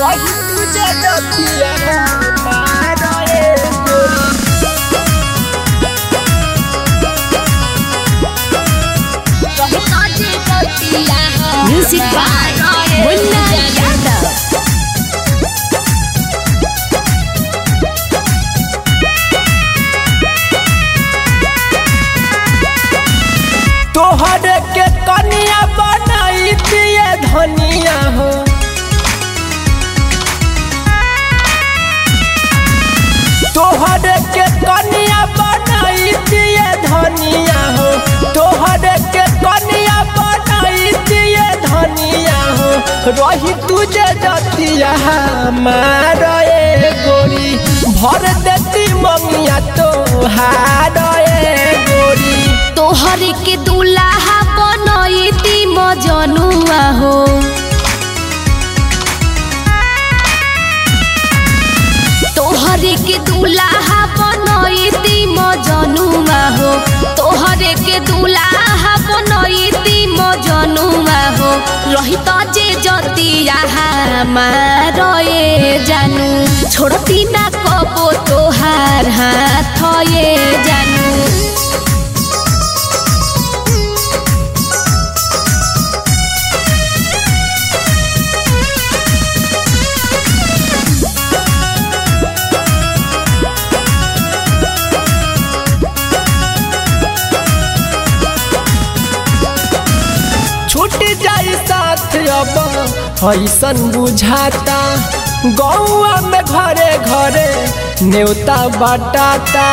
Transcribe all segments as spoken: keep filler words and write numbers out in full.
रही तुझे जतिया मारे गोरी। Music by Munna Yadav. तोहर के कनिया बनाई दिए धनिया हो, तोहर के कनिया बनाई दिए धनिया हो, तोहर के कनिया बनाई दिए धनिया हो। रही तुझे जतिया मारे गोरी, भर देती मंगिया तोहार गोरी। तोहर के दुल्हा बनैती मजनुआ हो, तोहर के दुल्हा बनैती मजनुआ हो, तोहर के दुल्हा बनैती मजनुआ हो। रही जे जतिया मारे जानू, छोड़ती ना कबो तोहार हाथ ये जानू। छूट जाई साथ अब ऐसन बुझाता, गौआ में घरे घरे न्योता बाटाता।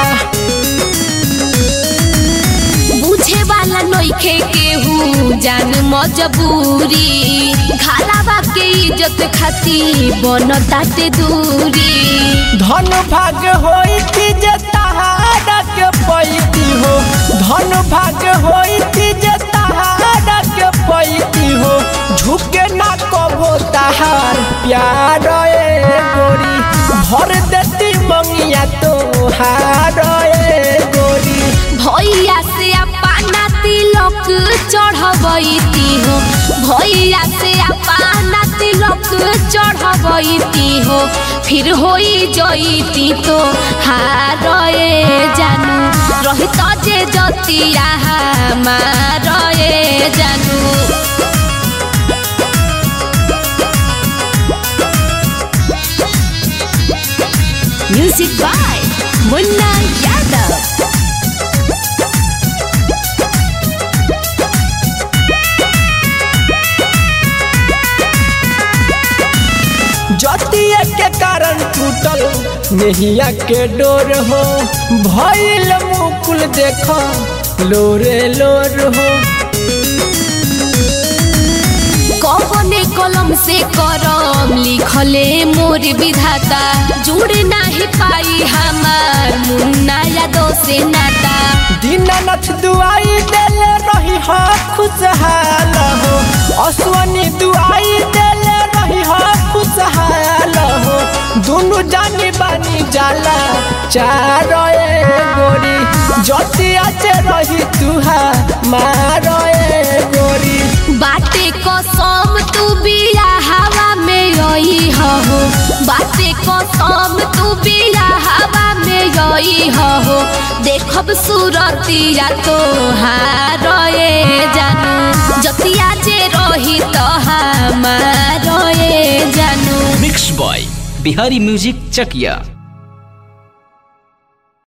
बुझे वाला नइखे केहू जान मजबूरी, घालावा के इज्जत खाती बनताटे दूरी। धन भाग होइती जे तहारा के पैती हो, धन भाग होइती जे तहारा के पैती हो। झुके ना कबो तहार प्यार गोरी, भर देती मंगिया तोहार गोरी। भैया से अपना तिलक चढ़बैती हो, भैया से अपना तिलक चढ़बैती हो। फिर होई जईती तो हारे जानू, रही जे जतिया मारे जानू। Music by Munna Yadav. जतिया के कारण टूटल नेहिया के डोर हो, भइल मुकुल देखो लोरे लोर हो। कौने कलम से करम लिखले मोर विधाता, जुड़ नहीं पाई हमार मुन्ना यादव से नाता। दीनानाथ दुआई देले रही हो खुशहाल हो, अश्वनी दुआई देले रही हो खुशहाल हो। दोनों जानी बानी जाला चार गोरी, जतिया से रही तुहा मारे गोरी। बाटे कसम तू बिया हवा में यही हो, बाटे कसम तू बिया हवा में यही हो। देखब सूरतिया तो हारे जानू, जतिया जे रही तो हमारे जानू। मिक्स बॉय बिहारी म्यूजिक चकिया।